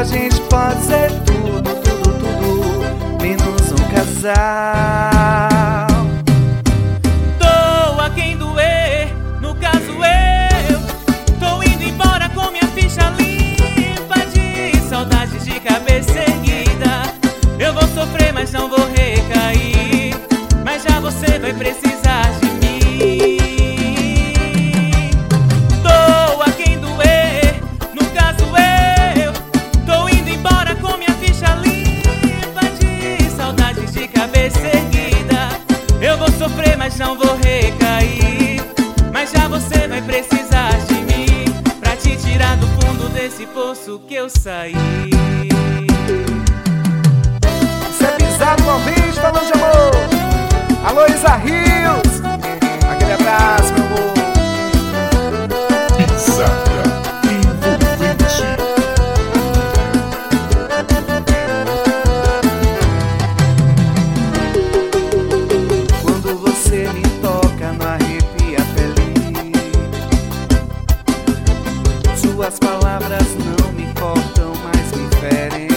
gente pode ser tudo, tudo, tudo, menos um casal. Doa quem doer, no caso eu tô indo embora com minha ficha limpa de saudades de cabeça erguida. Eu vou sofrer, mas não vou recair, mas já você vai precisar de mim. Doa quem doer, no caso eu tô indo embora com minha ficha limpa de saudades de cabeça erguida. Eu vou sofrer, mas não vou recair, mas já você vai precisar de mim pra te tirar do fundo desse poço que eu saí. Isso é pisado no vídeo, falando de amor. Alô, Isa Rios, aquele abraço, meu amor. Pisada envolvente. Quando você me toca, não arrepia a pele. Suas palavras não me cortam, mas me ferem.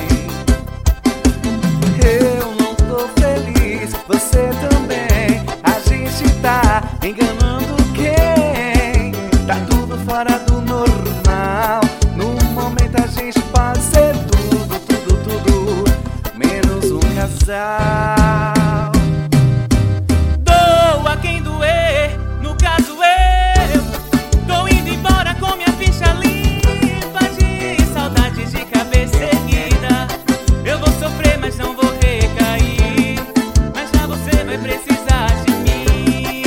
Eu não tô feliz, você também. A gente tá enganando quem? Tá tudo fora do normal. No momento a gente pode ser tudo, tudo, tudo, menos um casal. Doa quem doer, no caso eu tô indo embora com minha ficha limpa de saudades de cabeça erguida. Eu vou sofrer, mas não vou recair, mas já você vai precisar de mim.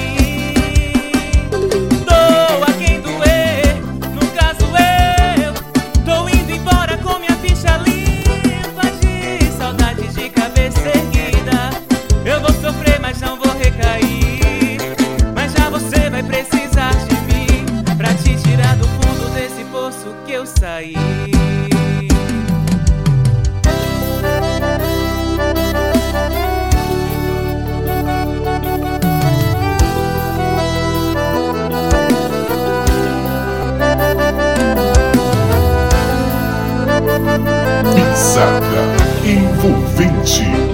Doa quem doer, no caso eu tô indo embora com minha ficha limpa de saudades de cabeça erguida. Eu vou sofrer, mas não vou recair, mas já você vai precisar de mim pra te tirar do fundo desse poço que eu saí. Pisada envolvente.